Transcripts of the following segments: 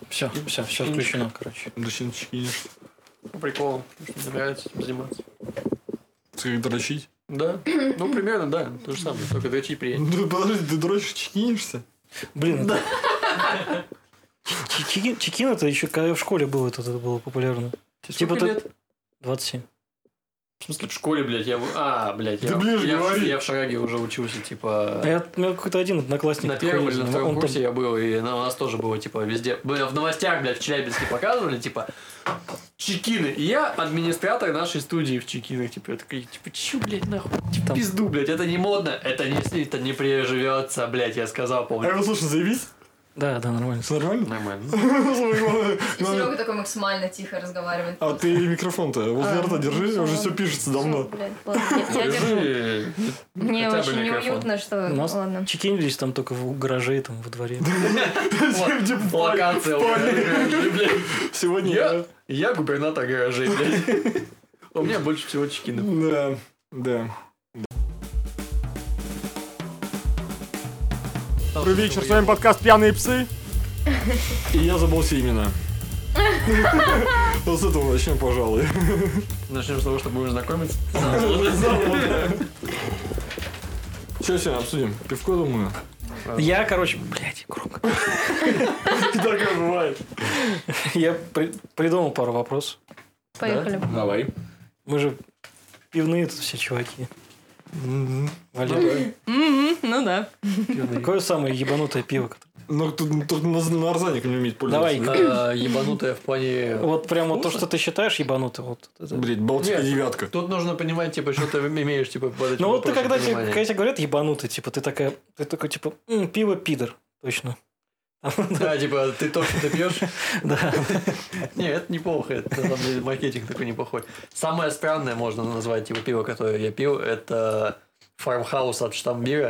Все включено, короче. Зачем чекинешь? По приколу. Потому что мне нравится этим заниматься. Ты как дрочить? Да. Ну, примерно, да. То же самое. Только дрочить приятнее. Ну, подожди, ты дрочишь, чекинишься? Блин, чекин это еще когда я в школе был, это было популярно. Типа лет? 27. В смысле, в школе, блядь, блядь, Ты ближе говори. я в Шараге уже учился, типа... У меня какой-то один одноклассник. На первом или на втором он курсе я был, и у нас тоже было, типа, везде... В новостях, блядь, в Челябинске показывали, типа, чекины. И я администратор нашей студии в чекинах, типа, я такой, типа, чё, блядь, нахуй? Типа, пизду, блядь, это не модно, это не приживется, блядь, я сказал, помню. А его, слушай, заебись? Да, нормально. Все нормально? Нормально. И Серега такой максимально тихо разговаривает. А ты микрофон-то возле рта держи, уже все пишется давно. Блядь, ладно, я держу. Мне Хотя бы очень микрофон. неуютно, что... У нас Ладно. чекинились там только в гараже, там во дворе. Локация, блядь. Сегодня Я губернатор гаражей, блядь. У меня больше всего чекинов. Да. Добрый вечер, с вами подкаст «Пьяные псы». И я забыл все имена. Вот с этого начнем, пожалуй. Начнем с того, что будем знакомиться. Сейчас обсудим. Пивко, думаю. Я, короче, блядь, громко. И такое бывает. Я придумал пару вопросов. Поехали. Давай. Мы же пивные тут все чуваки. Валер, Ну да. какое самое ебанутое пиво? Ну, тут на Арзаник не умеет пользоваться. Давай. Ебанутая в плане... Вот прямо то, что ты считаешь ебанутым. Вот это. Блять, Балтика Нет. девятка. Тут нужно понимать, типа, что ты имеешь, типа, под этим Ну вот ты вопросом когда понимания. тебе говорят ебанутый, типа ты такой типа пиво пидор, точно. Да, типа, ты то, что ты пьешь. Да. Не, это неплохо, это на самом деле маркетинг такой неплохой. Самое странное можно назвать, типа, пиво, которое я пил, это Farmhouse от Штамбира.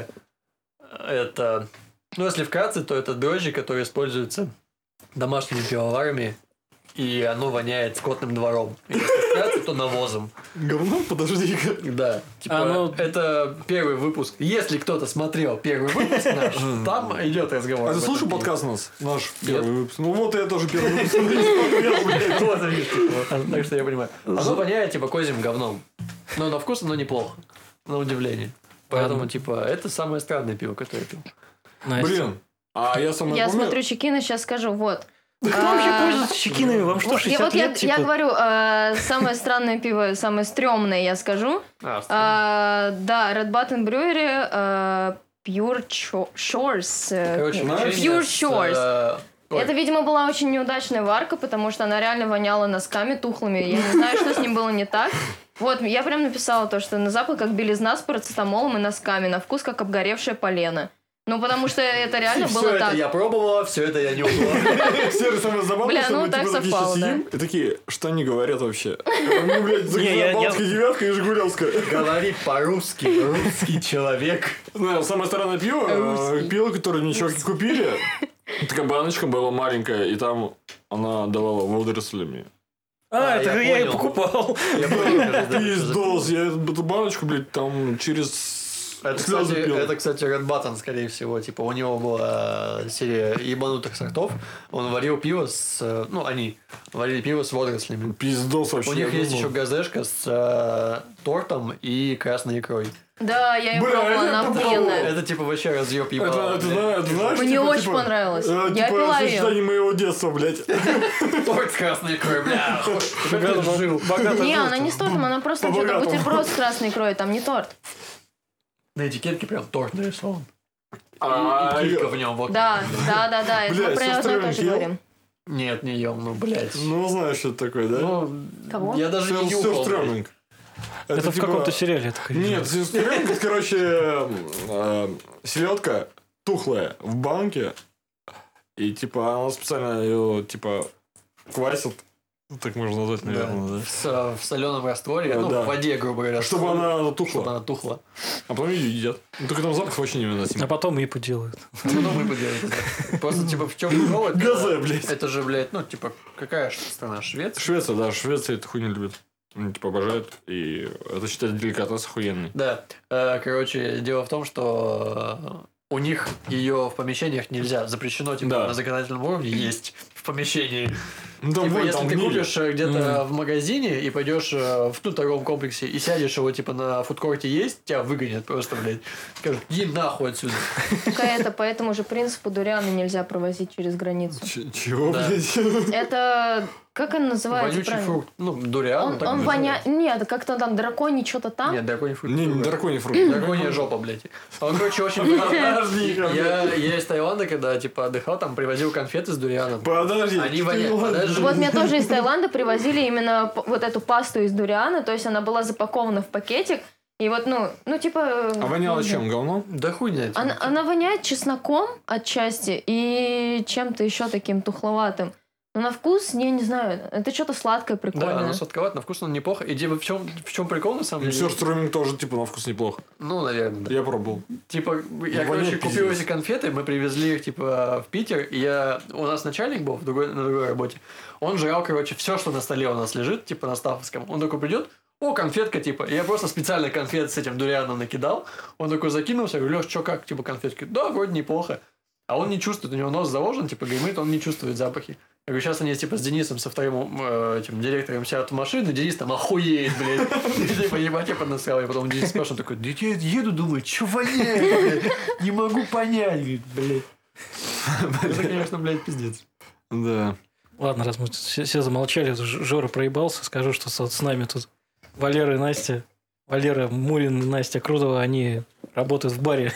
Это, ну, если вкратце, то это дрожжи, которые используются домашними пивоварами, и оно воняет скотным двором. Если вкратце, то навозом. Говно? Подожди-ка. Да, типа, это первый выпуск. Если кто-то смотрел первый выпуск наш, там идет разговор. А ты об этом слушал пиве. подкаст у нас? Наш Нет. первый выпуск. Ну вот я тоже первый выпуск смотрел, блядь. Вот, видишь, типа, так что я понимаю. Оно воняет, типа, козьим говном. Но на вкус оно неплохо. На удивление. Поэтому, типа, это самое странное пиво, которое я пил. Настя. Блин. А я самое Я помню... смотрю чекины, сейчас скажу, вот. Да кто вообще пользуется чекинами? Вам что, 60 Я лет? типа? говорю, самое странное пиво, самое стрёмное, я скажу. Да, Red Button Brewery, Pure Shores. Короче, Pure печенье с, Shores. ой, Это, видимо, была очень неудачная варка, потому что она реально воняла носками тухлыми. Я не знаю, что с ним было не так. Вот, я прям написала то, что на запах как белизна с парацетамолом и носками, на вкус как обгоревшее полено. Ну, потому что это реально все было это так. я пробовала, все это я нюхала. Все самое забавное, Бля, что ну мы так типа такие совпало, сейчас да. сидим и такие, что они говорят вообще? Ну, блядь, Не, Балтская девятка и Жигулевская. Говорит по-русски, русский человек. Ну, самое странное пиво, пиво, которое мне чуваки купили, такая баночка была маленькая, и там она давала водорослями. Это же я и понял. покупал. Я понял, Пиздос, я эту баночку, блядь, там через слезы пил. Это, кстати, Red Button, скорее всего. Типа, у него была серия ебанутых сортов. Он варил пиво с... Ну, они варили пиво с водорослями. Пиздос вообще. У них я есть думал. еще газешка с тортом и красной икрой. Да, я ее Бля, пробовала, это она попробовал. охуенная. Это, типа, вообще разъеб ебала. Это знаешь, Мне типа, очень типа, понравилось. Я Типа, пила ее. сочетание моего детства, блядь. Торт с красной икрой, бля. Жил. Не, она не с тортом, она просто что-то По-богатому. бутерброд с красной икрой, там не торт. На этикетке прям торт нарисован. А, И килька в нем. Вот. Да, это Бля, мы про одно и сестрёнок то же ел? говорим. Нет, не ем, ну, блядь. Ну, знаешь, что это такое, да? Ну, Кого? я даже не Все нюхал. блядь. стрёмненько. Это в типа- каком-то сериале такое. Нет, сестрёнка, это, короче, селедка тухлая в банке. И, типа, она специально ее, типа, квасит. Ну, так можно назвать, наверное, да. В соленом растворе, Да, ну, да. в воде, грубо говоря. Чтобы она Чтобы тухла. она тухла. А потом ее едят. Ну, только там запах вообще невыносимый. А потом ипу делают. Ну, мы поделали. Просто, типа, в чем прикол? это- Газе, блядь. Это же, блядь, ну, типа, какая страна? Швеция? Швеция, да, Швеция эту хуйню любит. Они, типа, обожают. И это считается деликатес охуенный. Да. Короче, дело в том, что у них ее в помещениях нельзя. Запрещено, типа, Да. на законодательном уровне есть в помещении. Ну, там Типа, вон, если там ты гнили. купишь где-то в магазине и пойдешь в торговом комплексе и сядешь его типа на фудкорте есть, тебя выгонят просто, блядь. Скажут, иди нахуй отсюда. Это по этому же принципу дурианы нельзя провозить через границу. Чего, Да. блядь? Это... Как он называется Вонючий правильно? фрукт. Ну, дуриан. Он воняет... Нет, как-то там драконий что-то там. Нет, драконий фрукт. Не другой. драконий фрукт. Драконья жопа, блядь. Он, короче, очень... Я из Таиланда, когда, типа, отдыхал, там привозил конфеты с дурианом. Подожди. Они воняют. Подожди. Вот меня тоже из Таиланда привозили именно вот эту пасту из дуриана, то есть она была запакована в пакетик, и вот, ну типа... А воняло чем? Говном? Да хуй знает. Она воняет чесноком отчасти и чем-то еще таким тухловатым. Но на вкус, я не знаю, это что-то сладкое, Да, прикольное. оно сладковато, на вкус оно неплохо. И в чем прикол, на самом деле? Сёрстроминг тоже, типа, на вкус неплохо. Ну, наверное, да. Я пробовал. Типа, я, воняет короче, купил пиздец. эти конфеты, мы привезли их, типа, в Питер, и у нас начальник был на другой работе, он жрал, короче, все, что на столе у нас лежит, типа, на Стафовском. Он такой придет, о, конфетка, типа. И я просто специально конфет с этим дурианом накидал. Он такой закинулся, я говорю, Леш, что как, типа, конфетки? Да, вроде неплохо. А он не чувствует, у него нос заложен, типа, гремит, он не чувствует запахи. Я говорю, сейчас они, типа, с Денисом, со вторым этим директором сядут в машину, Денис там охуеет, блядь. Типа, ебать, я поднасрал. И потом Денис спрашивает, такой, да я еду, думаю, что воняет, блядь? Не могу понять, блядь. Это, конечно, блядь, пиздец. Да. Ладно, раз мы все замолчали, Жора проебался, скажу, что вот с нами тут Валера и Настя, Валера Мурин и Настя Крудова, они работают в баре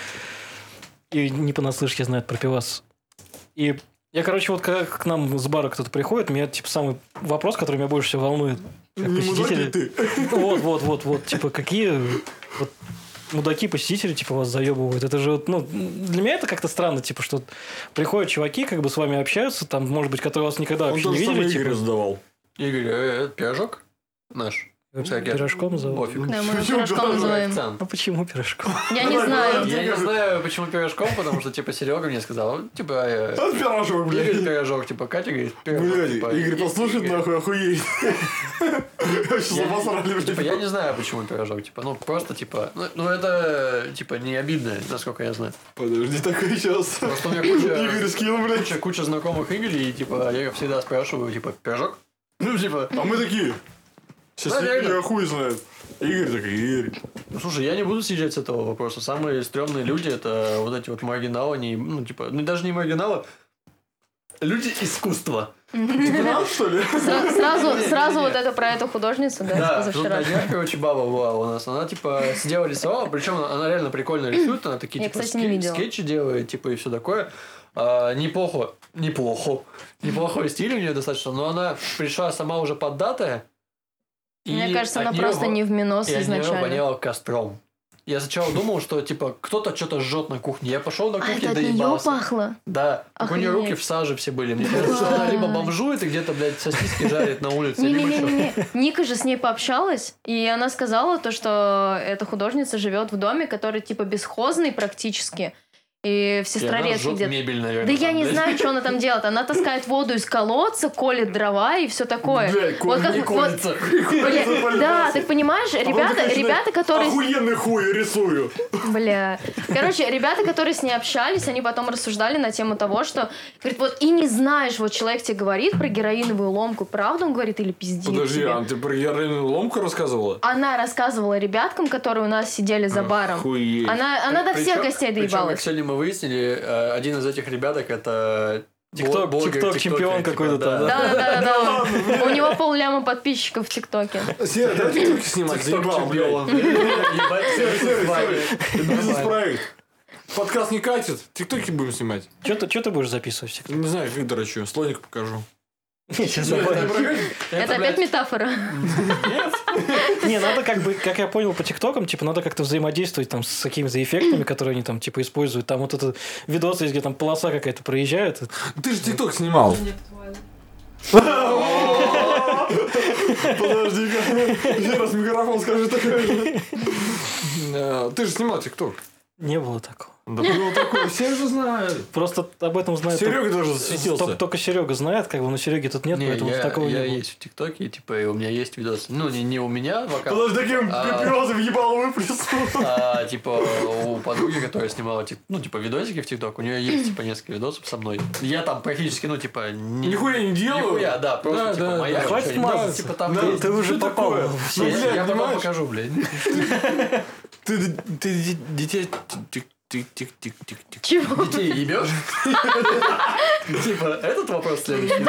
и не понаслышке знают про пивас. И я, короче, вот как к нам с бара кто-то приходит, меня, типа, самый вопрос, который меня больше всего волнует, как Не посетители. мудаки ты. Вот, типа, какие вот мудаки-посетители, типа, вас заебывают. Это же, вот, ну, для меня это как-то странно, типа, что приходят чуваки, как бы с вами общаются, там, может быть, которые вас никогда Он вообще не тоже самое видели, Игорю типа, задавал. Игорь, это пирожок наш? Всякий. пирожком зовут. Пофиг. Да, мы его Почему пирожком же называем. А почему пирожком? Я не знаю. Я не знаю, почему пирожком, потому что, типа, Серега мне сказал, типа, Это пирожок, Игорь блядь. пирожок, типа, Катя говорит, пирожок. Блядь, типа, Игорь и- послушает, и- нахуй, охуеет. Сейчас обосрали, блядь. Типа, я не знаю, почему пирожок, типа, ну, просто, типа, ну, это, типа, не обидно, насколько я знаю. Подожди, такой сейчас. Просто у меня Игорь скинул, блядь. куча знакомых Игорей, и, типа, я их всегда спрашиваю, типа, пирожок? Ну, типа, А мы такие. Сейчас Да, реально. Игорь хуй знает. Игорь такой, Игорь. ну, слушай, я не буду съезжать с этого вопроса. Самые стрёмные люди, это вот эти вот маргиналы, они, ну, типа, ну, даже не маргиналы, люди искусства. Типа нас, что ли? Сразу вот это про эту художницу, да, Да, тут позавчера. на днях, короче, баба была у нас. Она, типа, сидела рисовала, причем она реально прикольно рисует, она такие, Я, типа, кстати, не видела. скетчи делает, типа, и все такое. Неплохой стиль у нее достаточно, но она пришла сама уже поддатая. Мне кажется, от она неё просто не в минус и от неё изначально. воняло костром. Я сначала думал, что, типа, кто-то что-то жжет на кухне. Я пошел на А кухню, это от нее доебался. пахло? Да, так у нее Охренеть. руки в саже все были. Мне кажется, что она либо бомжует и где-то, блядь, сосиски жарит на улице, либо что. Не-не-не, Ника же с ней пообщалась, и она сказала то, что эта художница живет в доме, который типа бесхозный практически, и в И она Сестрорецке жжет где-то. мебель, наверное. Да я там, не блядь. знаю, что она там делает. Она таскает воду из колодца, колет дрова и все такое. Блядь, Вот как- Не вот- колется. Бля, да, ты понимаешь, ребята, которые... Охуенный хуй рисую. Бля. Короче, ребята, которые с ней общались, они потом рассуждали на тему того, что, говорит, вот и не знаешь, вот человек тебе говорит про героиновую ломку, правду он говорит или пиздит Подожди, тебе? а ты про героиновую ломку рассказывала? Она рассказывала ребяткам, которые у нас сидели за баром. Охуеть. Она до всех Причём- гостей причём, как доебалась. сегодня мы выяснили, один из этих ребяток это Тикток, блогер, тикток-чемпион тиктокер, какой-то типа, там, да? Да. У него полляма подписчиков в ТикТоке. Сера, давай тиктоки снимать, заебал, блядь. Тикток-чемпион. Ебать, все с вами. Бизнес-проект. Подкаст не катит, тиктоки будем снимать. Что ты будешь записывать всегда? Не знаю, как дрочу, слоник покажу. Сейчас Это опять метафора. Не, надо как бы, как я понял по ТикТокам, типа, надо как-то взаимодействовать там с какими-то эффектами, которые они там, типа, используют. Там вот это видос есть, где там полоса какая-то проезжает. Ты же тикток снимал. Подожди-ка. Еще раз микрофон скажи такой же. Ты же снимал тикток. Не было такого. Да было такое, все же знают. Просто об этом знает... Серега даже засветился. Только Серега знает, как бы, но Сереги тут нет, Не, поэтому такого я не было. есть в ТикТоке, типа, и у меня есть видос. Ну, не у меня вокал, Подожди, таким папиросом ебало выплеснул. а типа у подруги, которая снимала, ну, типа, видосики в ТикТок, у нее есть, типа, несколько видосов со мной. Я там практически, ну, типа... Нихуя не делаю. Нихуя, да, просто, Да, типа, да, моя... да. Хватит ничего не- мазать. Типа, там Да, есть... Ты уже что попал такое? в Ну, сеть. блядь, Я потом понимаешь? покажу, блядь. Ты детей... Тик-тик-тик-тик-тик. Чего? Детей ебешь? Типа, этот вопрос следующий.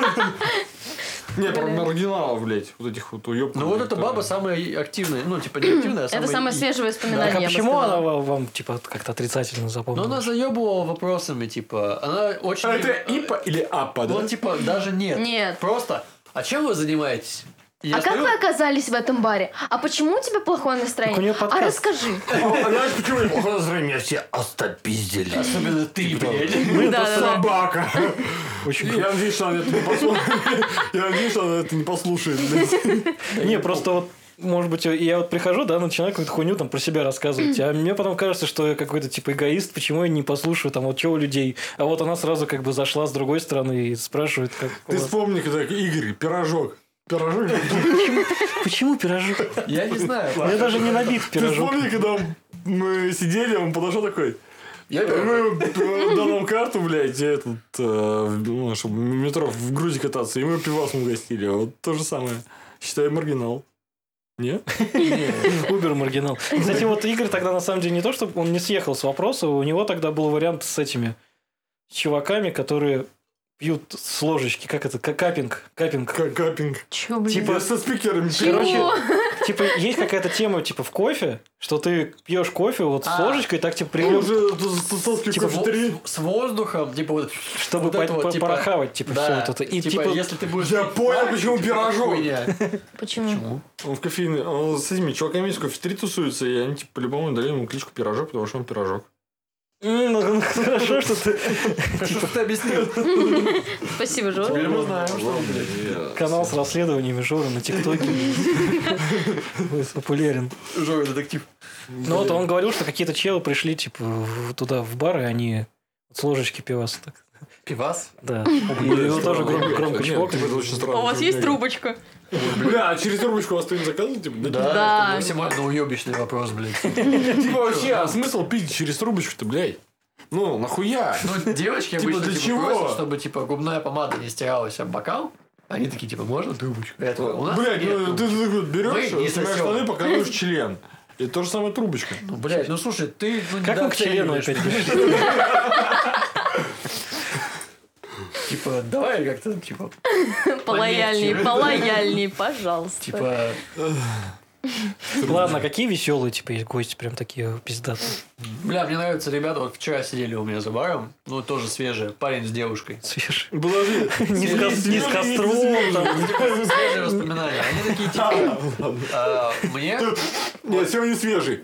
Не, про маргиналов, блядь. Вот этих вот уёбков. Ну, вот эта баба самая активная, ну, типа, не активная, а самая... Это самое свежее воспоминание, Так а я бы почему сказала. она вам, типа, как-то отрицательно Ну, запомнилась? она заебывала вопросами, типа, она очень... А это ИПа или АПа, да? Ну, типа, даже нет. Нет. Просто, а чем вы занимаетесь? Я А как стою- вы оказались в этом баре? А почему у тебя плохое Так у настроение? неё А подкаст. расскажи. Знаешь, почему я плохое настроение? Меня все остопиздили. Особенно ты, блядь. Да-да-да. Собака. Очень Я надеюсь, что она это не послушает. Я надеюсь, что она это не послушает. блядь. Не, просто вот, может быть, я вот прихожу, да, начинаю какую-то хуйню там про себя рассказывать, а мне потом кажется, что я какой-то типа эгоист, почему я не послушаю там вот чего у людей. А вот она сразу как бы зашла с другой стороны и спрашивает, как у Ты вас. вспомни, когда Игорь, пирожок. Пирожок. Почему пирожок? Я не знаю. Мне даже не набит Ты пирожок. вспомни, когда мы сидели, он подошел такой... Я Мы дал нам карту, блядь, и этот, ну, чтобы в метро в Грузии кататься, и мы пивасом угостили. Вот то же самое. Считай, маргинал. Не? Убер маргинал. Кстати, вот Игорь тогда на самом деле не то, чтобы он не съехал с вопроса, у него тогда был вариант с этими чуваками, которые пьют с ложечки, как это, капинг. Капинг. Чё, блин? Типа, Я со спикерами. Короче, типа, есть какая-то тема, типа, в кофе, что ты пьешь кофе вот с ложечкой, так, типа, Он прилёг, уже тусовский Типа, кофе с воздухом, типа вот... чтобы вот это вот, типа, порахавать, типа, да, все вот это. И, типа, типа, если ты будешь... Я понял, почему пирожок. Хуйня. Почему? Он в кофейне, он с этими чуваками из кофе-3 тусуется, и они, типа, по-любому дали ему кличку Пирожок, потому что он пирожок. ну, хорошо, что ты... Что ты объяснил? Спасибо, Теперь Жора. мы знаем, что он, блядь. Канал с расследованиями Жора на ТикТоке будет популярен. Жора, детектив. Ну вот он говорил, что какие-то челы пришли, типа, туда в бар, и они с ложечки пиваса так. Пивас? Да. И его тоже громко Нет, чпокали. типа, это очень странно. У вас есть трубочка? Бля, а через трубочку вас кто-нибудь заказывает? Типа, Да, Да. это максимально уебищный вопрос, блядь. Типа, вообще, а смысл пить через трубочку-то, блядь? Ну, нахуя? Ну, девочки Типа, обычно для типа, чего? просят, чтобы типа губная помада не стиралась об бокал. Они такие, типа, можно трубочку? Я такой, у нас Блядь, нет ну, ты трубочки. берешь, Мы не снимаешь сосём. штаны, показываешь член. И то же самое трубочка. Ну, блядь, ну слушай, ты ну, Как мы к члену недооцениваешь, опять понимаешь? Типа, давай как-то, типа, Полояльней, пожалуйста. типа, Ладно, какие веселые, типа, есть гости, прям такие пиздатые. бля, мне нравятся ребята, вот вчера сидели у меня за баром, ну, тоже свежие, парень с девушкой. Свежие. Подожди. Не с костром, там. Типа, свежие воспоминания. Они такие, типа, мне... Нет, сегодня свежий.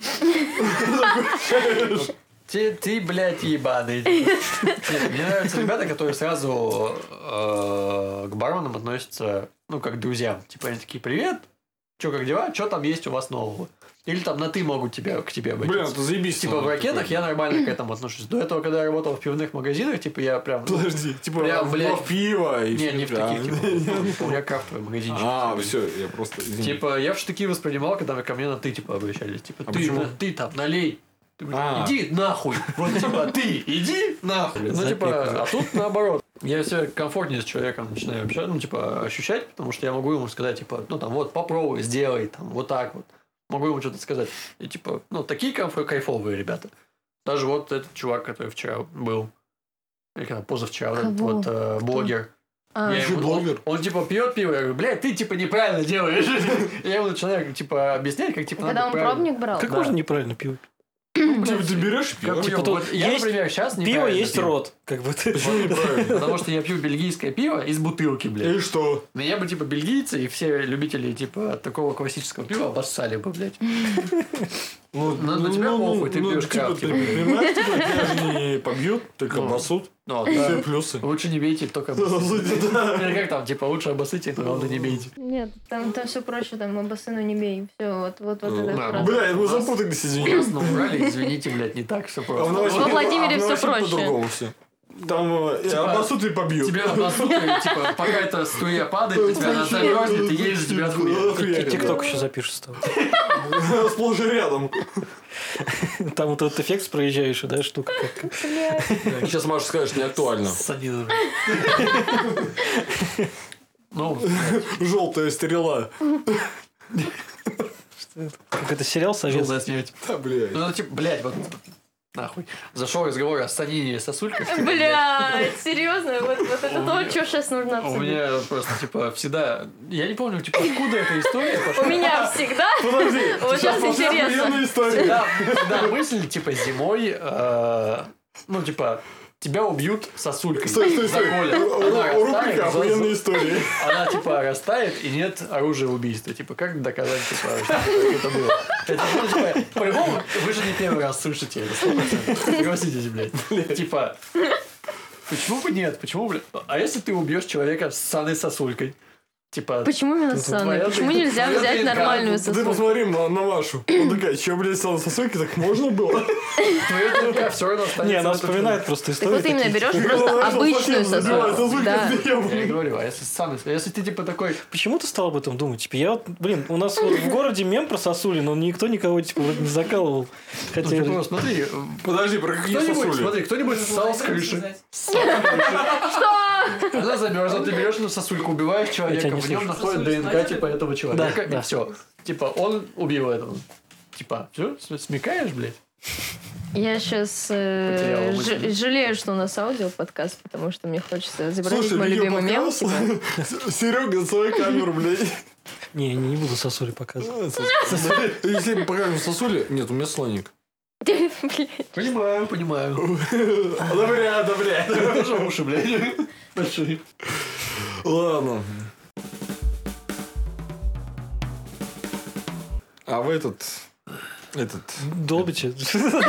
Ты, блядь, ебаный. Нет, мне нравятся ребята, которые сразу к барменам относятся, ну, как к друзьям. Типа, они такие, привет, чё, как дела? Чё там есть у вас нового? Или там на ты могут к тебе Блин, обратиться. это заебись. Типа, в ракетах я нормально к этому отношусь. До этого, когда я работал в пивных магазинах, типа, я прям... ну, Подожди, типа, Прям, блядь. в пиво. и Не, всё не в такое. таких, типа, у меня крафтовый магазинчик. А, все, я просто... извини. Типа, я в штыки воспринимал, когда ко мне на ты, типа, обращались. Типа, А ты, почему? ты там, налей. Ты, блин, А. иди нахуй. Вот, типа, ты иди нахуй. Ну, типа, а тут наоборот. Я себя комфортнее с человеком начинаю общаться, ну, типа, ощущать, потому что я могу ему сказать, типа, ну, там, вот, попробуй, сделай, там, вот так вот. Могу ему что-то сказать. И, типа, ну, такие кайфовые ребята. Даже вот этот чувак, который вчера был, или когда, позавчера, вот этот Кого? вот блогер. А, Я ему- блогер? он, типа, пьет пиво, я говорю, блядь, ты, типа, неправильно делаешь. Я ему начинаю, типа, объяснять, как, типа, когда надо он правильно. пробник брал? Как Да. можно неправильно пиво? Типа, ты берешь и Как пьешь. у него. тут Вот я, есть например, сейчас Пиво неправильно есть пью. рот. Как бы ты... Почему неправильно? Потому что я пью бельгийское пиво из бутылки, блядь. И что? Меня бы, типа, бельгийцы и все любители, типа, такого классического пива обоссали бы, блядь. На тебя похуй, ты пьешь типа, крафт. ты понимаешь, типа, тебя же не побьют, только обоссут. Ну, Все да. плюсы. Лучше не бейте, только обоссите. Или как там, типа, лучше обоссите, но главное не бейте. Нет, там все проще, там обоссыну не бей. Все, вот это да. фраза. Бля, мы запутались, извини. Ясно, убрали, извините, блядь, не так все А в просто. Новосибирске- Во Владимире а в всё Новосибирске проще. по-другому все. Там обоссут и побьют. Тебя обоссут, и, типа, пока эта струя падает, на тебя она замерзнет, и едешь тебя отхуярит. Тикток еще запишет с тобой. Сплошь и рядом. Там вот этот эффект проезжаешь, да, штука. Сейчас Маша скажет, не актуально. Санина. Ну, Желтая стрела. Как это сериал советский? желтая смерть. Да, блядь. Ну, типа, блядь, вот нахуй. Зашел разговор о Санине и сосульках. Блядь, серьезно, вот это то, что сейчас нужно У обсудить. меня просто, типа, всегда... Я не помню, типа, откуда эта история пошла. У меня всегда. Подожди, Вот сейчас пошла интересно. охуенная история. Всегда мысль, типа, зимой, ну, типа, тебя убьют сосулькой. Стой. Заколят. Она Рубрика растает, охуенные истории. она, типа, растает, и нет оружия убийства. Типа, как доказать, типа, что это было? Это, ну, типа, по-любому, вы же не первый раз слышите это 100%. Согласитесь, блядь. Типа, почему бы нет? Почему, блядь? А если ты убьешь человека с ссаной сосулькой? Типа, Почему именно ссаной? Почему нельзя взять нормальную Ты сосульку? посмотри на Машу. Он такая, че, блядь, стала сосульки, так можно было? твоя ДНК все равно останется. Не, она в этом вспоминает просто Так историю. вот именно такие, берешь типа, просто Она обычную совсем забивает сосульку. сосульки, Да. ты ебаный. Я и говорю, а если ссаной... Если ты, типа, такой... Почему ты стал об этом думать? Типа, я вот, блин, у нас вот в городе мем про сосули, но никто никого, типа, вроде не закалывал. Ну, Хотя... типа, смотри, Подожди, про какие кто-нибудь, сосули? смотри, кто-нибудь ссал с крыши. Что? Она замерзла, ты берешь на сосульку, убиваешь человека, Я тебя не в нем слышу. находят ДНК, типа, этого человека, и да. все. Типа, он убил этого. Типа, все, смекаешь, блядь? Я сейчас Потеряла мысль. жалею, что у нас аудиоподкаст, потому что мне хочется изобразить Слушай, мой любимый мем. видеоподкаст. Типа, Серега, за свою камеру, блядь. Не буду сосули показывать. Если мы покажем сосули... Нет, у меня слоник. блядь. Понимаю. Одобряю. Тоже уши, блядь. Большие. Ладно. А в этот... Долбите.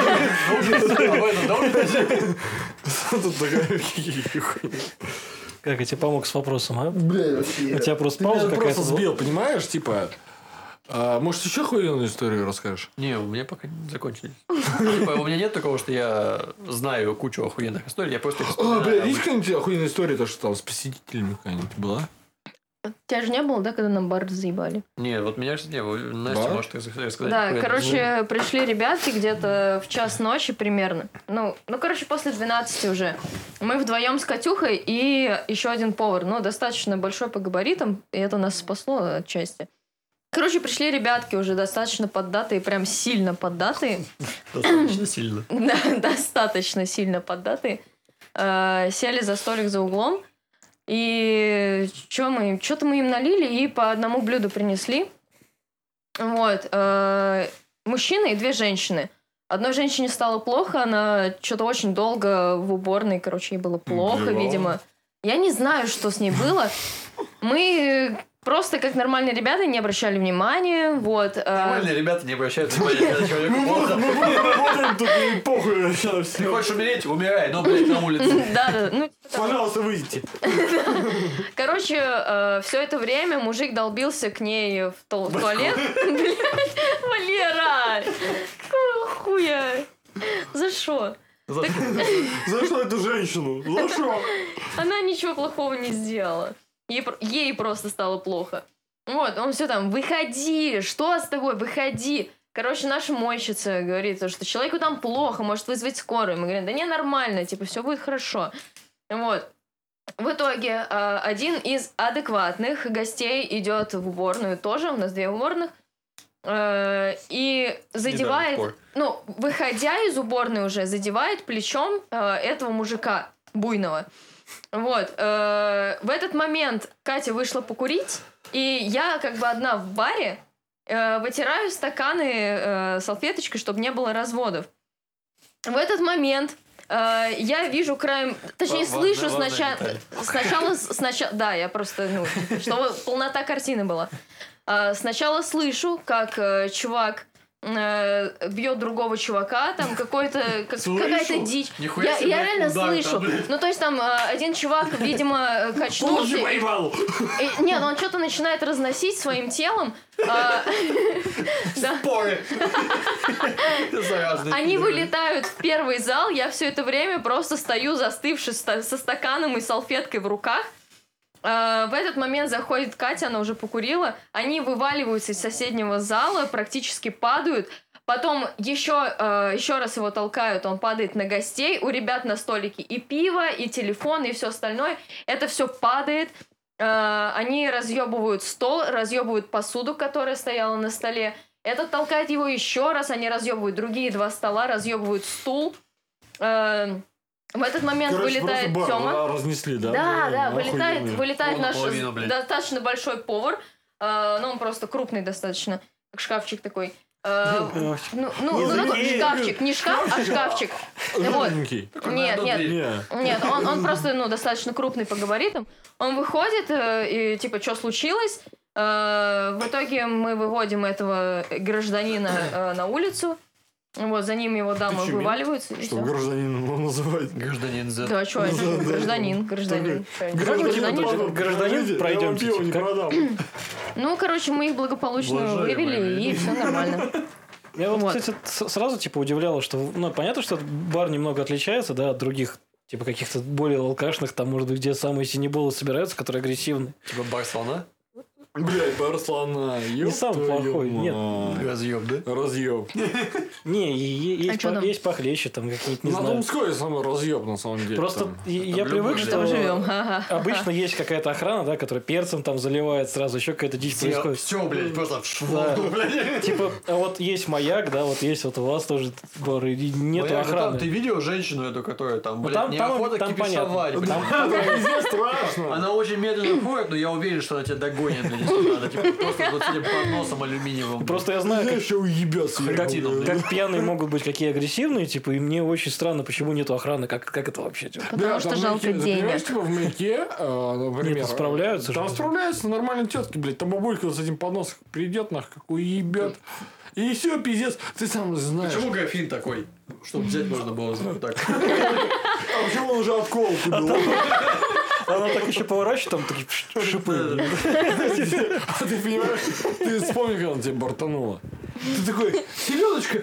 Тут такая... Как я тебе помог с вопросом, а? Бля, У тебя просто Ты пауза меня какая-то просто была. сбил, понимаешь? Типа... может, еще охуенную историю расскажешь? Не, у меня пока не закончились. Типа, у меня нет такого, что я знаю кучу охуенных историй, я просто их вспоминаю. Бля, есть какая-нибудь охуенная история, то, что там с посетителями какая-нибудь была? У тебя же не было, да, когда нам бар заебали? Не, вот меня, кстати, Настя Да? может рассказать. Да, какую-то короче, пришли ребятки где-то в час ночи примерно. Ну, короче, после 12 уже. Мы вдвоем с Катюхой и еще один повар. Ну, достаточно большой по габаритам, и это нас спасло отчасти. Короче, пришли ребятки уже достаточно поддатые, прям сильно поддатые. достаточно сильно. Да, достаточно сильно поддатые. Сели за столик за углом. И что-то мы им налили и по одному блюду принесли. Вот. Мужчина и две женщины. Одной женщине стало плохо, она что-то очень долго в уборной, короче, ей было плохо, Блевала. видимо. Я не знаю, что с ней было. Мы просто, как нормальные ребята, не обращали внимания. Вот. Нормальные ребята не обращают внимания, когда человеку плохо. Мы работаем тут, и похуй. Ты хочешь умереть? Умирай, но, блядь, на улице. Да. Ну, типа того. Пожалуйста, выйдите. Короче, все это время мужик долбился к ней в туалет. Блядь, Валера! Какого хуя? За что? За что эту женщину? За что? Она ничего плохого не сделала. Ей просто стало плохо. Вот, он все там, выходи, что с тобой, выходи. Короче, наша мойщица говорит, что человеку там плохо, может вызвать скорую. Мы говорим, да не, нормально, типа, все будет хорошо. Вот. В итоге один из адекватных гостей идет в уборную тоже, у нас 2 уборных, и задевает, ну, выходя из уборной уже, задевает плечом этого мужика буйного. Вот. В этот момент Катя вышла покурить, и я как бы одна в баре вытираю стаканы салфеточкой, чтобы не было разводов. В этот момент я вижу краем... Точнее, слышу сначала... Да, я просто... Ну, чтобы полнота картины была. Сначала слышу, как чувак бьет другого чувака, там какая-то дичь. Нихуя Я себе реально удар там, слышу. блядь. Ну, то есть там один чувак, видимо, качнулся. Нет, он что-то начинает разносить своим телом. Да. Споры. Заразные Они фильмы. вылетают в первый зал, я все это время просто стою, застывши со стаканом и салфеткой в руках. В этот момент заходит Катя, она уже покурила. Они вываливаются из соседнего зала, практически падают. Потом еще раз его толкают, он падает на гостей. У ребят на столике и пиво, и телефон, и все остальное. Это все падает. Они разъебывают стол, разъебывают посуду, которая стояла на столе. Этот толкает его еще раз, они разъебывают другие 2 стола, разъебывают стул. В этот момент вылетает Тёма. Разнесли, да? Да, вылетает наш Половину, блядь. достаточно большой повар. Ну, он просто крупный достаточно, как шкафчик такой. Ну, такой шкафчик, не шкаф, а шкафчик. Вот. Жирненький. Нет, он просто, достаточно крупный по габаритам. Он выходит, и типа, что случилось? В итоге мы выводим этого гражданина на улицу. Вот, за ним его дамы Ты чё, вываливаются. и Что всё. гражданин его называет? Гражданин Z. Да, что это? Гражданин. Гражданин Я пройдем. вам пиво не продам. Ну, короче, мы их благополучно Уважаемые вывели, и люди. все нормально. Меня вот, Вот. кстати, сразу типа удивляло, что, понятно, что этот бар немного отличается, да, от других, типа каких-то более алкашных, там, может быть, где самые синеболы собираются, которые агрессивны. Типа Барселона? Блядь, Барслана, Не самый плохой, нет. Разъеб, да? Разъеб. Не, есть, чё там? есть похлеще, там какие-то, не На знаю. Думской самый разъеб, на самом деле. Просто там. я в привык, любом что Там живем. Ага. обычно есть какая-то охрана, да, которая перцем там заливает сразу, еще какая-то дичь происходит. Все, блядь, просто Да. блядь. Типа, а вот есть маяк, да, вот есть вот у вас тоже бар, и нету Маяк, ну там охраны. Ты видел женщину эту, которая там, блядь, там- неохота там кипишовать, понятно. блядь. Да, пиздец, страшно. Она очень медленно ходит, но я уверен, что она тебя догонит, блядь, если надо. Типа, просто вот с этим подносом алюминиевым. Просто я знаю, Я как, еще уебется. Хребтину, блядь. как пьяные могут быть, какие агрессивные, типа, и мне очень странно, почему нету охраны, как это вообще, типа. Потому что жалко денег. Типа в маяке, например. Нет, справляются Там же. справляются нормальные тетки, блядь. Там бабулька с этим подносом придет, нах, как уебет. И все, пиздец. Ты сам знаешь. Почему графин такой? Чтобы взять можно было вот так. А почему он уже откол купил? Она так еще поворачивает, там такие шипы. А ты понимаешь, ты вспомни, когда он тебе бортануло. Ты такой, селедочка,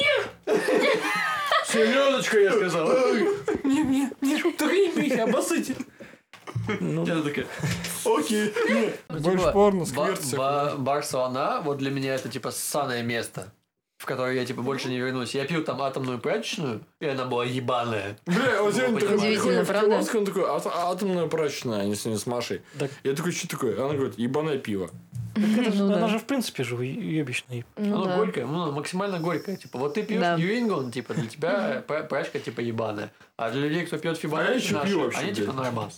Селедочка, я сказал. не, только не пейте, обоссыте. Я такая. Окей. Больше Типа, порно, скверт. Барселона, вот для меня это типа ссаное место, в которое я типа больше не вернусь. Я пил там атомную прачечную, и она была ебаная. Бля, вот сегодня такой Удивительно, приходит в правда? киоск, он такой, атомная прачечная, они с ними с Машей. Так. Я такой, что такое? Она говорит, ебаное пиво. Она же, в принципе, же уебищная. Ну Оно да. горькое, максимально горькое. Типа, вот ты пьешь Да. New England, типа, для тебя прачка типа ебаная. А для людей, кто пьет А я Фибоначчи ещё наши, пью вообще, они типа блядь. нормас.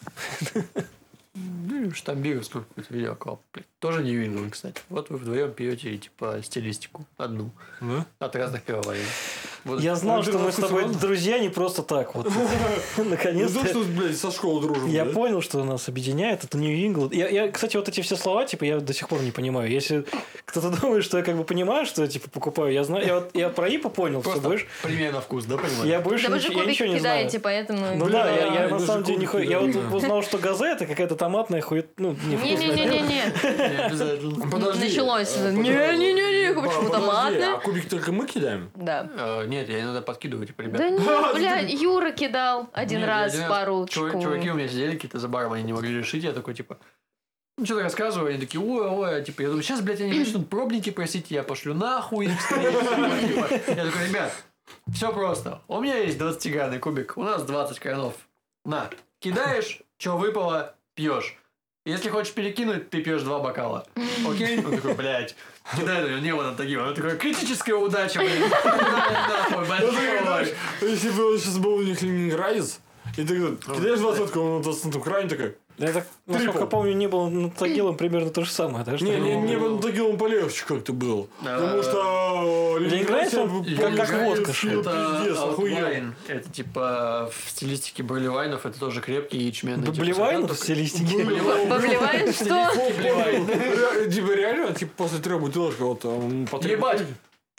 Штамбировскую какую-то видеоклап. Тоже New England, кстати. Вот вы вдвоем пьете типа стилистику одну. Да? От разных пивоварен. Вот Я знал, Ну, ты что мы с тобой вкусовал? друзья не просто так вот. Не Наконец-то. то, что, блядь, со школы дружим. Я да? понял, что нас объединяет, это New England. Я, кстати, вот эти все слова, типа, я до сих пор не понимаю. Если кто-то думает, что я как бы понимаю, что я типа покупаю, я знаю, я про ИПА понял, все просто больше. примерно вкус, да, понимаешь? Я больше Да вы же я ничего кубики не знаю. кидаете, поэтому... Ну Бля, да, я на даже самом деле не кубики Я вот кидаю. узнал, что газе это какая-то томатная хует, ну, невкусная. Не-не-не-не-не. Не обязательно. Подожди. Началось. Подожди. Не-не-не, почему Подожди, томатная? А кубик только мы кидаем? Да. Нет, я иногда подкидываю, типа, ребят. Да нет, бля, Юра кидал один Нет, раз один парочку. Чуваки у меня сидели какие-то за баром, они не могли решить. Я такой, типа, ну, что-то рассказываю, они такие, ой, типа, я думаю, сейчас, блядь, они начнут пробники просить, я пошлю нахуй их, скорее всего, типа. Я такой, ребят, все просто. У меня есть 20-гранный кубик, у нас 20 кранов. На, кидаешь, что выпало, пьешь. Если хочешь перекинуть, ты пьешь 2 бокала. Окей? Он такой, блядь. Кидает у него вот таким. Он такой, критическая удача, блядь. Нахуй, большой. Если бы сейчас был у них ленинградец, и ты кидаешь 20-ку, он на 20-м кране такой. Я так, насколько Трипл. помню, не было над Тагилом примерно то же самое, да? что- Не, был таким он полегче как-то был. Потому что Ленинградец, он как водка шел. Это Пиздец, охуел. аутлайн. Это типа в стилистике барливайнов это тоже крепкий ячменный. типа, Блевайн сорта. в стилистике? Поблеваешь, что? Блевайн. Типа реально, типа после 3 бутылок вот потребовать. Ебать!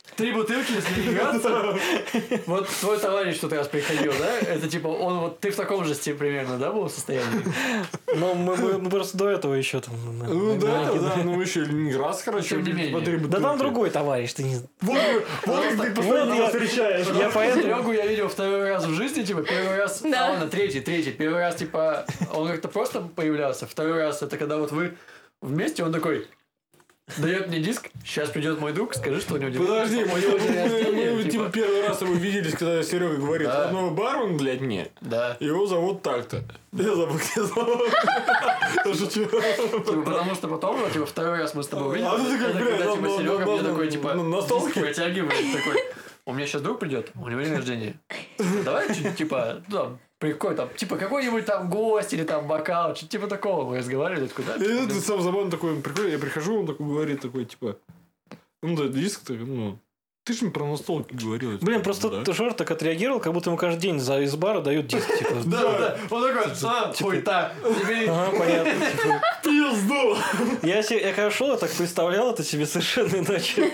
3 бутылки, если не играться. Вот твой товарищ в тот раз приходил, да? Это типа, он вот, ты в таком же примерно, да, был состоянии? Ну, мы просто до этого еще там... Ну да, ну мы еще не раз, короче, Тем не менее. по 3 Да бутылки. там другой товарищ, ты не... Вот ты постоянно я- встречаешь. Я поэтому... Серегу я видел 2-й раз в жизни, типа, 1-й раз, Да. ладно, третий. 1-й раз, типа, он как-то просто появлялся, 2-й раз, это когда вот вы вместе, он такой, дает мне диск, сейчас придет мой друг, скажи, что у него день. Подожди, У него день рождения, мы типа первый раз его виделись, когда Серега говорит, Да. новый бармен, блядь, не. Да. Его зовут так-то. Я забыл, как его зовут. Я шучу. Типа, потому что потом, вот, типа, 2-й раз мы с тобой увиделись, А ты такой, это блядь, когда, типа, Серега мне такой, типа, на диск столке? протягивает, такой, у меня сейчас друг придет, у него день рождения. Давай чуть, типа, ну, там, прикольно, там, типа, какой-нибудь там гость или там бокал, что-то типа такого. Мы разговаривали, такой, да? И ты сам забавно такой, прикольно, я прихожу, он такой говорит, такой, типа, ну да, диск, ну, ты же мне про настолки говорил. Блин, просто да. Жор так отреагировал, как будто ему каждый день из бара дают диск. Типа, Да. Он такой, хуйта, не бери. Ага, понятно. Типа, Пизду! я когда шел, я так представлял это себе совершенно иначе.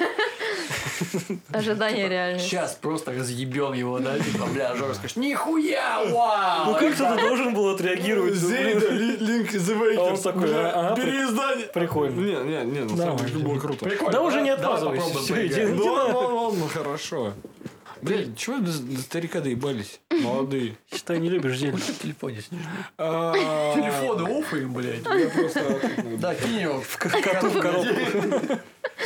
Ожидание реально. Сейчас просто разъебем его, да? Типа, бля, Жора, скажешь, нихуя, вау! Ну как кто-то должен был отреагировать? Ну, блин. Зельда, Link is А он Awakens. такой, Бля, ага, переиздание. Прикольно. Не, на самом деле было круто. Прикольно. Да уже не Давай отмазывайся. попробуем Всё, поиграть. иди. Ну ладно, хорошо. Блин, чего до старика доебались? Молодые. Считай, не любишь зелье. В телефоне снижу. А, Телефоны офаем, блядь. Я просто... Да, кинь его. Коту в коробку.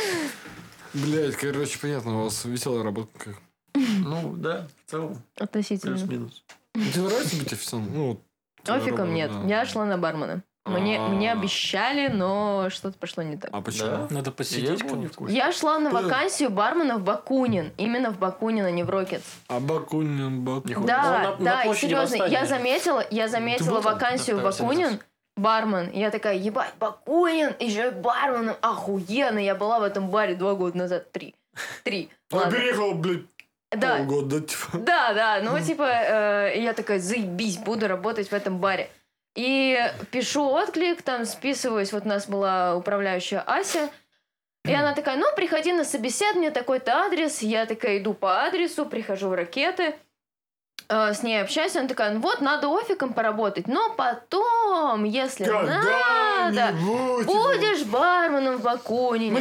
Блять, короче, понятно, у вас веселая работа. Ну, да, в целом, Относительно. плюс-минус. Тебе нравится быть официантом? Ну, твоя Офиком работа, нет. да. Я шла на бармена. Мне А. обещали, но что-то пошло не так. А почему? Да? Надо Я посидеть был не в кого-то. курсе. Я шла на вакансию бармена в Бакунин. Именно в Бакунин, а не в Рокетс. А Бакунин, Нихуя. Да, на да, и площади серьезно, я Восстания. заметила там? вакансию в Да, Бакунин, бармен. И я такая, ебать, Бакунин, еще и барменом, охуенно. Я была в этом баре 2 года назад, 3. А Ладно. переехал, блядь, Да, полгода, типа. да, ну типа, я такая, заебись, буду работать в этом баре. И пишу отклик, там списываюсь, вот у нас была управляющая Ася, и она такая, ну, приходи на собеседование, такой-то адрес. Я такая иду по адресу, прихожу в Ракеты, с ней общаюсь, она такая, ну вот, надо офиком поработать, но потом, если надо, Когда-нибудь. будешь барменом в Бакунине.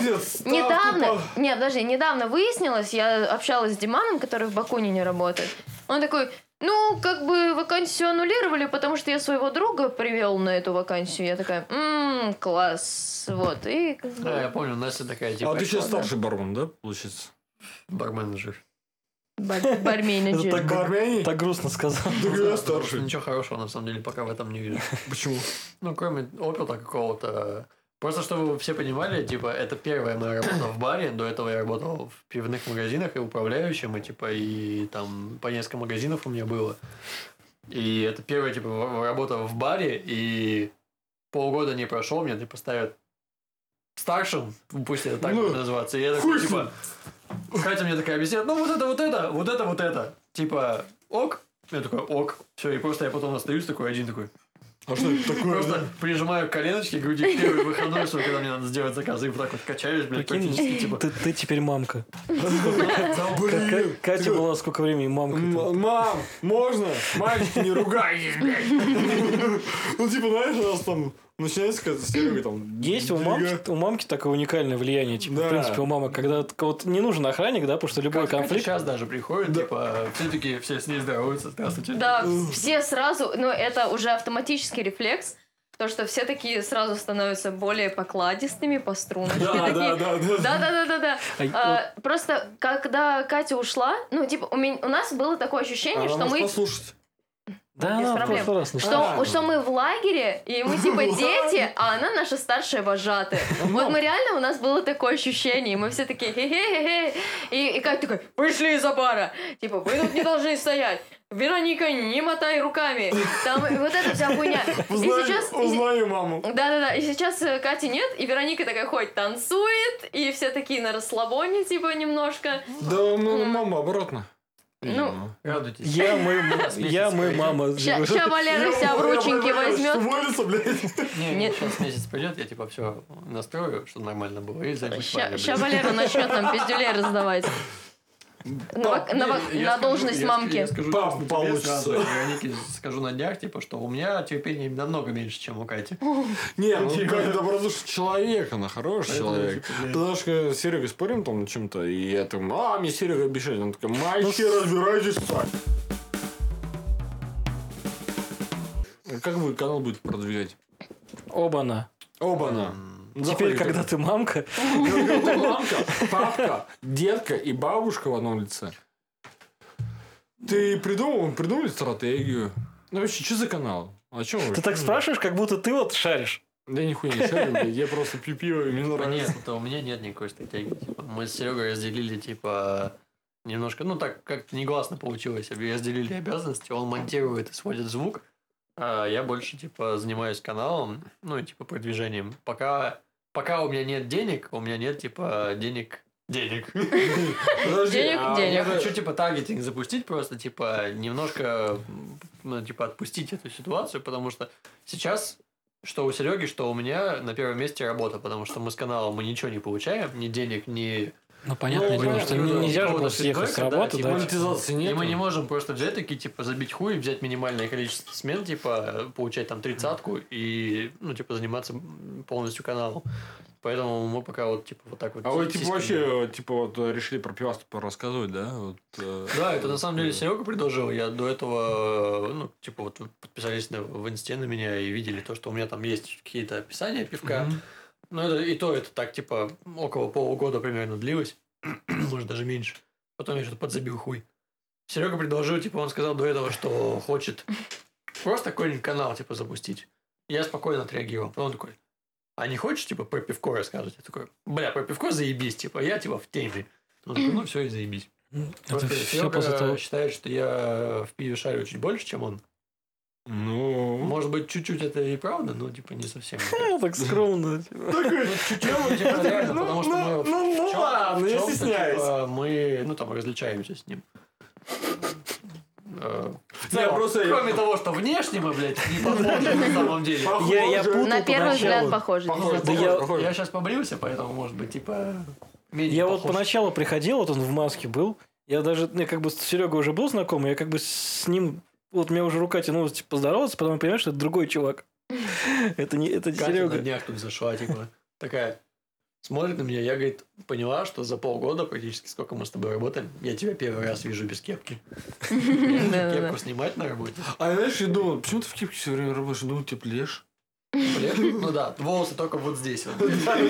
Недавно выяснилось, я общалась с Диманом, который в Бакунине работает. Он такой, ну, как бы вакансию аннулировали, потому что я своего друга привел на эту вакансию. Я такая, класс. Вот, и как бы... Да, я помню, Настя такая, типа, А ты сейчас да. старший бармен, да, получается? барменеджер. Барменеджер. Это так Барменей? Так грустно сказал. Так я старший. Ничего хорошего, на самом деле, пока в этом не вижу. Почему? Ну, кроме опыта какого-то. Просто чтобы вы все понимали, типа, это первая моя работа в баре. До этого я работал в пивных магазинах и управляющим, и типа, и там по несколько магазинов у меня было. И это первая, типа, работа в баре, и полгода не прошел, меня типа ставят старшим, пусть это так Ну, будет называться. И я такой, типа, Катя мне такая объясняет, ну вот это. Типа, ок. Я такой, ок. Все, и просто я потом остаюсь такой один такой. А что это такое? Просто прижимаю коленочки к груди в первый выходной, что когда мне надо сделать заказ, и вот так вот качаюсь, блядь, практически, Прикинь, типа. ты теперь мамка. Блин. Катя была сколько времени мамкой? Мам, можно? Мальчики, не ругайтесь, блядь. Ну, типа, знаешь, у нас там начинается какая-то серия, там... Есть у мамки такое уникальное влияние. Типа, Да. в принципе, у мамы, когда вот не нужен охранник, да, потому что любой конфликт. Сейчас даже приходит, типа, все такие, все с ней здороваются, здравствуйте. Да, все сразу, ну, это уже автоматический рефлекс, то, что все такие сразу становятся более покладистыми по струнам. Да. А, Просто, когда Катя ушла, ну, типа, у нас было такое ощущение, что мы... послушать. Да, без она в проблем. прошлый раз начала. Что мы в лагере, и мы типа дети, а она наша старшая вожатая. Вот мы реально, у нас было такое ощущение, и мы все такие хе-хе-хе-хе. И Катя такой, вышли из-за бара. Типа, вы тут не должны стоять. Вероника, не мотай руками. Там вот эта вся хуйня. И сейчас... Узнаю маму. Да. И сейчас Кати нет, и Вероника такая ходит, танцует, и все такие на расслабоне, типа, немножко. Да, ну, мама, обратно. Ну, Радуйтесь. Я, мы, мама. Ща Валера себя в рученьки возьмет. Уволится, блядь. Не, Нет. сейчас месяц придет, я типа все настрою, чтобы нормально было, и займусь вами, Ща блядь. Валера начнет нам пиздюлей раздавать. На должность мамки. Я скажу, Пап, тебе получится. сразу, Веронике скажу на днях, типа, что у меня терпения намного меньше, чем у Кати. Не, ну как это просто человек, она хороший Поэтому, человек. типа, блядь. Потому что с Серегой спорим там на чем-то, и я там, мне Серега обещает. Она такая, мальчики, разбирайтесь сами. Как вы канал будете продвигать? Оба-на. Оба-на. Теперь, когда ты мамка, ты мамка, папка, детка и бабушка в одном лице. Ты придумали стратегию? Ну вообще, что за канал? О чем вы? ты так спрашиваешь, как будто ты вот шаришь. Да я нихуя не шарю, блядь, я просто пью пиво, и мне Нет, нравится. это у меня нет никакой стратегии. Типа, мы с Серегой разделили, типа, немножко, ну так как-то негласно получилось, разделили обязанности, он монтирует и сводит звук, а я больше, типа, занимаюсь каналом, ну и, типа, продвижением. Пока у меня нет денег, у меня нет, типа, денег. Подожди, Денег. Я хочу, типа, таргетинг запустить, просто, типа, немножко, ну, типа, отпустить эту ситуацию, потому что сейчас, что у Сереги, что у меня, на первом месте работа, потому что мы с каналом мы ничего не получаем, ни денег, ни... Ну, понятное дело, что понятно, нельзя же какого-то просто ехать с фидбэка, да, работы, типа, да. монетизации И нет. мы не можем просто взять такие, типа, забить хуй, взять минимальное количество смен, типа, получать там 30-ку и, ну, типа, заниматься полностью каналом. Поэтому мы пока вот, типа, вот так вот... А вы, типа, сиськами. вообще, типа, вот решили про пивасту порассказывать, да? Вот, Да, это на самом деле Серега предложил. Я до этого, ну, типа, вот вы подписались в инсте на меня и видели то, что у меня там есть какие-то описания пивка. Ну, это так, типа, около полугода примерно длилось. Может, даже меньше. Потом я что-то подзабил хуй. Серега предложил, типа, он сказал до этого, что хочет просто какой-нибудь канал, типа, запустить. Я спокойно отреагировал. Потом он такой, а не хочешь, типа, про пивко рассказывать? Я такой, бля, про пивко заебись, типа, я, типа, в теме. Он такой, ну, все, и заебись. Это Просто все Серега после того... считает, что я в пиве шарю чуть больше, чем он. Ну... Может быть, чуть-чуть это и правда, но, типа, не совсем. Так скромно. Ну, чуть-чуть, типа, реально, потому что мы Ну, ладно, я чём-то, стесняюсь. типа, мы, ну, там, различаемся с ним. Не, просто... Кроме того, что внешне мы, блядь, не похожи на самом деле. Я путал На первый взгляд поначалу. похоже. Да действительно. Я сейчас побрился, поэтому, может быть, типа, менее Я вот похож. поначалу приходил, вот он в маске был. Я как бы с Серегой уже был знаком, я как бы с ним... Вот у меня уже рука тянулась, типа, поздороваться, потом я понимаю, что это другой чувак. Это не Катя на Серега. днях тут зашла, типа, такая, смотрит на меня, я, говорит, поняла, что за полгода, практически сколько мы с тобой работаем, я тебя первый раз вижу без кепки. Да-да-да. Кепку снимать на работе. А знаешь, я думал, почему ты в кепке все время работаешь? Я думал, ты плешь. Блядь, ну да, волосы только вот здесь. Вот.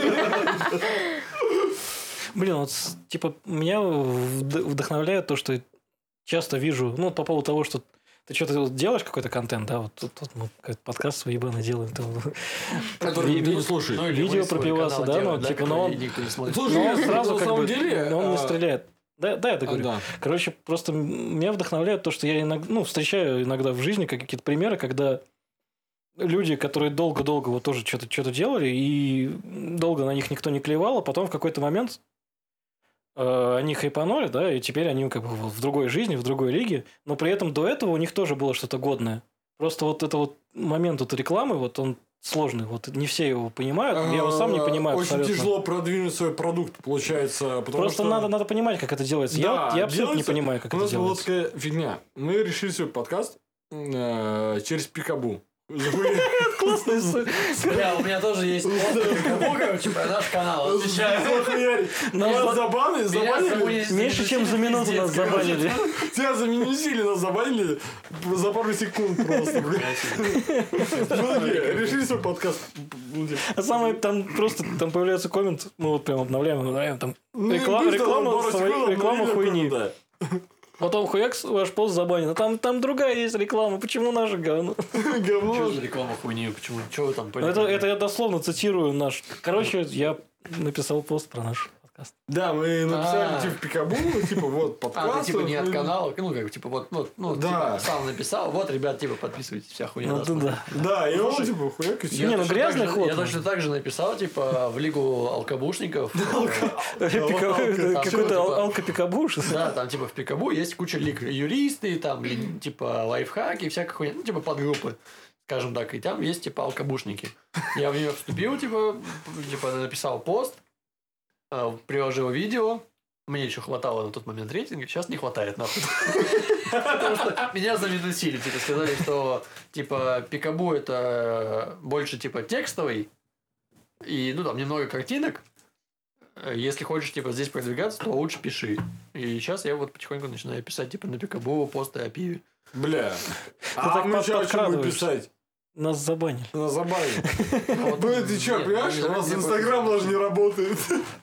Блин, вот, типа, меня вдохновляет то, что часто вижу, ну, по поводу того, что ты что-то делаешь, какой-то контент, да, вот тут мы какой-то подкаст свой ебаный делаем. Который никто не слушает. Ну, или Видео мы свой про пиваса, канал да, делаем, ну, типа, который но он- никто не смотрит. Слушай, Но он я сразу на как самом бы, деле, он не стреляет. Да, я это говорю. Да. Короче, просто меня вдохновляет то, что я иногда, ну, встречаю иногда в жизни какие-то примеры, когда люди, которые долго-долго вот тоже что-то делали, и долго на них никто не клевал, а потом в какой-то момент они хайпанули, да, и теперь они как бы в другой жизни, в другой лиге, но при этом до этого у них тоже было что-то годное. Просто вот это вот момент вот рекламы, вот он сложный, вот не все его понимают, я его сам не понимаю Очень абсолютно. тяжело продвинуть свой продукт, получается. Потому Просто что... надо понимать, как это делается. Да, Я абсолютно не делается- понимаю, как У это нас была вот делается. такая фигня. Мы решили свой подкаст через Пикабу. Классная история. Бля, у меня тоже есть кому, короче, про наш канал. Отвечаю. Нас забанили. Меньше, чем за минуту нас забанили. Тебя заминусили, нас забанили за пару секунд просто. Решили свой подкаст. А самое там просто там появляется коммент, мы вот прям обновляем там реклама хуйни. Потом хуякс, ваш пост забанен. А там другая есть реклама. Почему наша говно? Что Говно. за реклама хуйни? Почему? Чего вы там? Это я дословно цитирую наш. Короче, я написал пост про наш подкаст. Да, мы написали, типа, Пикабу, типа, вот, А, подкаст. ты, типа, не от канала, ну, как, типа, вот, ну, Да. типа, сам написал, вот, ребят, типа, подписывайтесь, вся хуйня. Ну, нас да, будет. да. Да, и он, Слушай, типа, хуяк и Не, все. ну, точно грязный так же- ход. Я точно так же написал, типа, в лигу алкобушников. Какой-то алко-пикабуш. Да, там, типа, в Пикабу есть куча лиг. Юристы, там, типа, лайфхаки, всякая хуйня, ну, типа, подгруппы, скажем так. И там есть, типа, алкобушники. Я в нее вступил, типа, написал пост, приложил видео. Мне еще хватало на тот момент рейтинга, сейчас не хватает, нахуй. Потому что меня заминусили, типа, сказали, что, типа, Пикабу это больше, типа, текстовый, и, ну, там, немного картинок. Если хочешь, типа, здесь продвигаться, то лучше пиши. И сейчас я вот потихоньку начинаю писать, типа, на Пикабу посты о пиве. Бля. А так мы что, о чем будем подкрадываешься. писать? Нас забанили. На забаве. Вот, Ну, ты что, нет, понимаешь, мне у нас просто- Инстаграм даже не работает.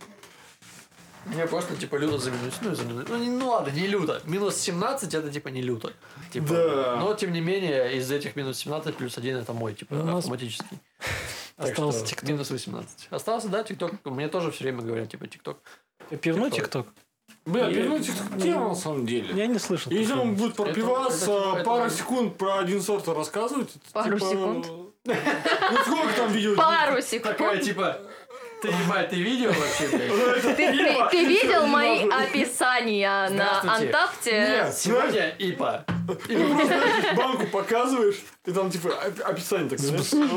Мне просто, типа, люто заминусили. Ну, ладно, не люто. Минус 17 это, типа, не люто. Типа, Да. Но, тем не менее, из этих минус 17 плюс 1 это мой, типа, Ну, у нас автоматический. Так Остался что ТикТок. Минус 18. Остался, да, ТикТок. Мне тоже все время говорят, типа, ТикТок. Пивной ТикТок. тикток? Бля, Я- переводите тема на самом деле. Я не слышал. Если такого. он будет про Это- пивас это- пару это- секунд про один сорт рассказывать... это Пару типа, секунд? Ну сколько там видео? Пару секунд. Такая, типа, ты, ебать, ты видел вообще, блядь? Ты видел мои описания на Здравствуйте. Антапте? Нет, знаешь, Сегодня ИПА. ты просто банку показываешь, и там типа описание такое,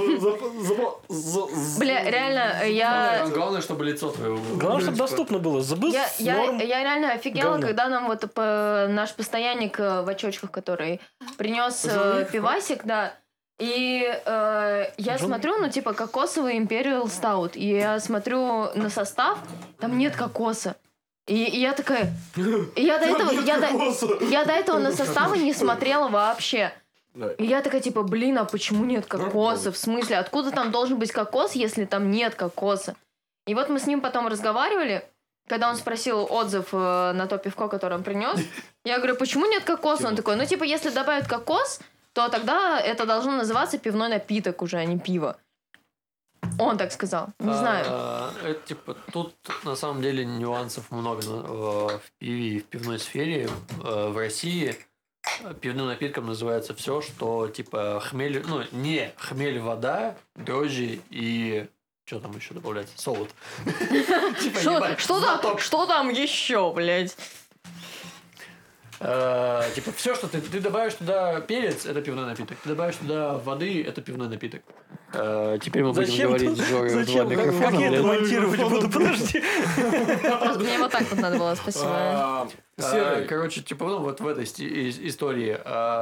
знаешь? Бля, реально, я... Главное, чтобы лицо твое было. Главное, чтобы Типа, доступно было. Забыл норм. Я реально офигела, говно. когда нам вот наш постоянник в очочках, который принес Жулик? пивасик, да. И я Жулик? смотрю, ну, типа, кокосовый Imperial Stout. И я смотрю на состав, там нет кокоса. И я такая... и я до этого... Я до этого на составы не смотрела вообще. Да. И я такая, типа, блин, а почему нет кокоса? В смысле, откуда там должен быть кокос, если там нет кокоса? И вот мы с ним потом разговаривали, когда он спросил отзыв на то пивко, которое он принес. Я говорю, почему нет кокоса? Он такой, ну, типа, если добавят кокос, то тогда это должно называться пивной напиток уже, а не пиво. Он так сказал. Не знаю. Это, типа, тут на самом деле нюансов много в пиве и в пивной сфере. В России пивным напитком называется все, что типа хмель, ну, не хмель, вода, дрожжи и что там еще добавляется? Солод. Типа, ебать, знаток. Что там еще, блядь? Типа, все, что ты добавишь туда перец, это пивной напиток. Ты добавишь туда воды, это пивной напиток. Теперь мы будем Зачем говорить с Жорой в два Зачем? Как микрофона, я это блядь. монтировать буду? Подожди. Просто мне вот так вот надо было, спасибо. Серый. Короче, типа, ну, вот в этой истории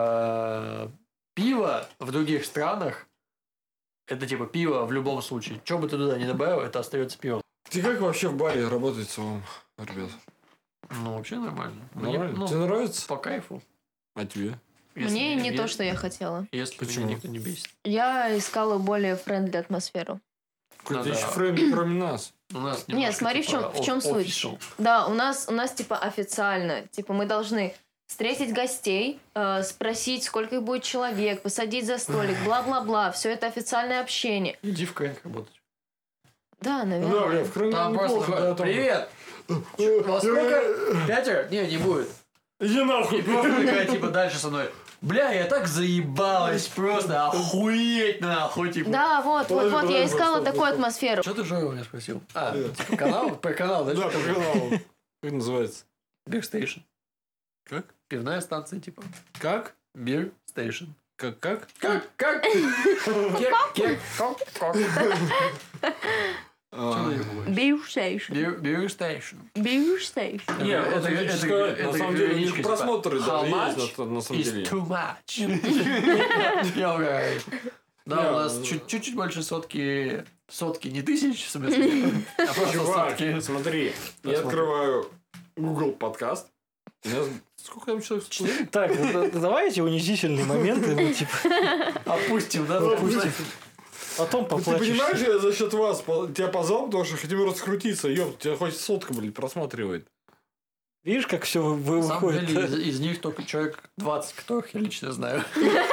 пиво в других странах это типа пиво в любом случае. Что бы ты туда не добавил, это остается пивом. Ты как вообще в баре работает вам, ребят? Ну, вообще нормально. Мне, Нормально? ну, Тебе нравится? по кайфу. А тебе? Мне не Если- то, что я хотела. Если Почему? меня никто не бесит. Я искала более френдли атмосферу. Какой-то Ну да. еще фрейм, кроме нас. У нас Нет, немножко, смотри, типа, в чем суть. official. Да, у нас типа официально. Типа мы должны встретить гостей, спросить, сколько их будет человек, посадить за столик, бла-бла-бла. Все это официальное общение. Иди в Крэнк работать. Да, Да, бля, наверное. в Крыму Там неплохо, просто да, там- привет! Вас сколько? 5? Не будет. Иди И нахуй. просто такая, типа, дальше со мной. Бля, я так заебалась, просто охуеть нахуй, типа. Да, вот, Подожди, я подожди, искала стоп, такую стоп. атмосферу. Что ты Жора у меня спросил? Типа канал? Про канал, да? Да, что по ли? каналу. Как называется? Beer Station. Как? Пивная станция, типа. Как? Beer Station. Как? Как? Как? Кек, как? Что А, ты говоришь? Beer station. Beer Station. Beer station. Не, Это- это, это- сказать, на это самом деле, у граничка, них типа, просмотры how даже much есть на самом Is деле. too much. Я угораю. Да, у нас Не, чуть-чуть больше сотки, не тысяч, в смысле, а просто Чувак, сотки. смотри, я Посмотрим. открываю Google подкаст. У меня сколько там человек? Так, давайте унизительные моменты, ну, типа, Опустим, да? потом Ты поплачешь. понимаешь, я за счет вас тебя позвал, потому что хотим раскрутиться. Ёп, тебя хоть сотка, блин, просматривает. Видишь, как все На самом выходит? деле, из них только человек 20, которых я лично знаю.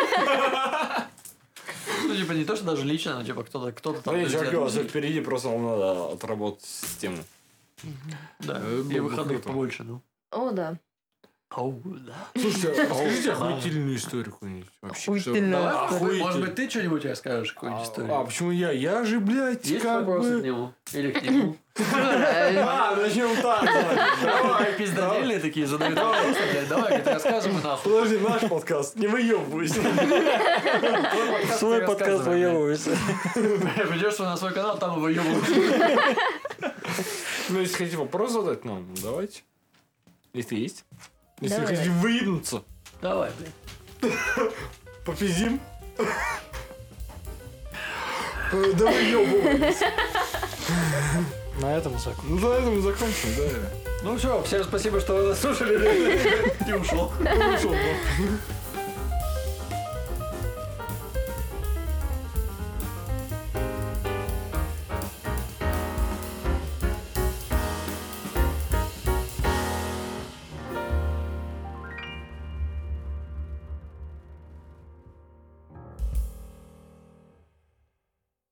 Ну, типа, не то, что даже лично, но, типа, кто-то там... Смотри, чуваки, у вас друзья. впереди, просто вам надо отработать систему. Да, Это и было бы выходных круто. побольше, ну. О, да. Оу, да. Слушайте, расскажите охуительную историю какую-нибудь. Вообще, Охуительную. Давай, Охуительно. может быть, ты что-нибудь расскажешь, какую-нибудь историю? почему я? Я же, блядь, Есть как вопросы к бы... нему? Или к нему? Начнем так. Давай, пиздодельные такие задают вопросы, блядь. Давай, говорит, рассказывай нахуй. Подожди, наш подкаст, не выебывайся. Свой подкаст выебывается. Придешь на свой канал, там и выебываешь. Ну, если хотите вопрос задать нам, давайте. Если есть. Если Давай. хотите выебнуться, Давай, блядь. попиздим. Да выебывайся. На этом закон. Ну, на этом закончим, да. Ну все, всем спасибо, что вы нас слушали. И ушел. Ушел, да.